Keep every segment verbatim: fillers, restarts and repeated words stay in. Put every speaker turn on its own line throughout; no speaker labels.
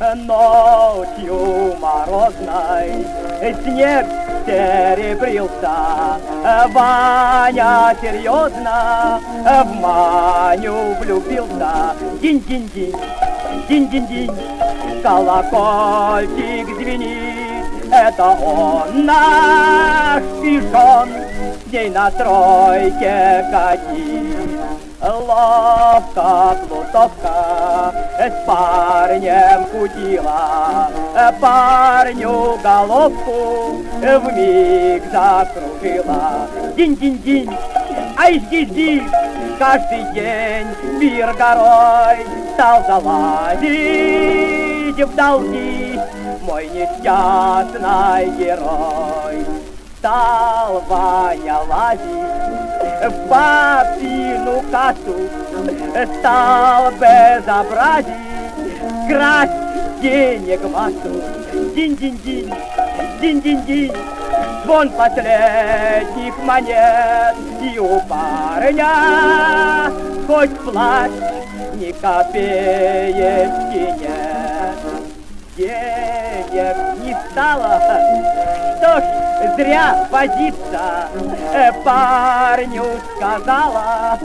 Ночью морозной снег серебрился, Ваня серьезно в Маню влюбился. Динь-динь-динь, динь-динь-динь, колокольчик звенит, это он, наш пижон, с ней на тройке катит. Ловко плутовка с парнем кутила, парню головку вмиг закружила. Динь-динь-динь, ай здесь, каждый день пир горой стал залазить в долги мой несчастный герой. Стал Ваня лазить в папину кассу, стал безобразить, красть денег массу. Динь-динь-динь, динь-динь-динь, звон последних монет, и у парня хоть плащ, ни копеечки нет. Денег не стало, что ж, зря возиться, парню сказала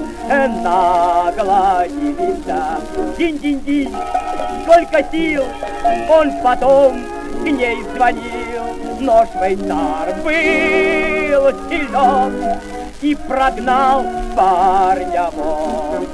нагло девица. Динь-динь-динь, сколько сил, он потом к ней звонил, но швейцар был силен и прогнал парня вон.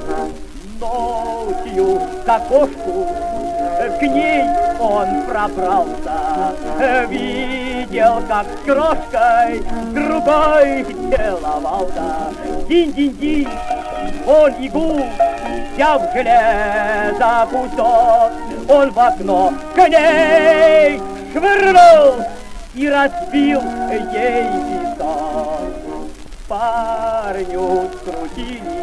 Ночью к окошку к ней он пробрался, видел, как с крошкой другой целовался. Динь-динь-динь, он игул, взяв железо кусок, он в окно к ней швырнул и разбил ей висок. Парню скрутили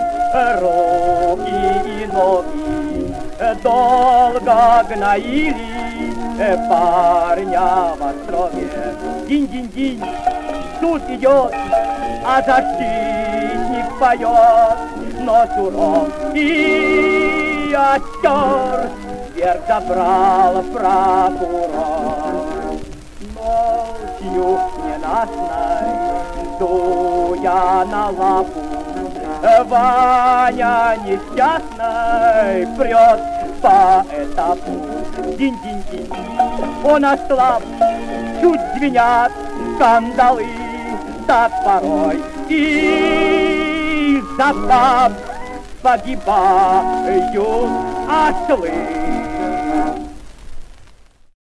руки и ноги, долго гноили парня в остроге. Динь-динь-динь, суд идет, а защитник поет, но суров и остер, вверх забрал прокурор. Ночью ненастной, дуя на лапу, Ваня несчастный прет по этапу. Динь-динь-динь, он ослаб, чуть звенят кандалы, так порой и за пап погибают ослы.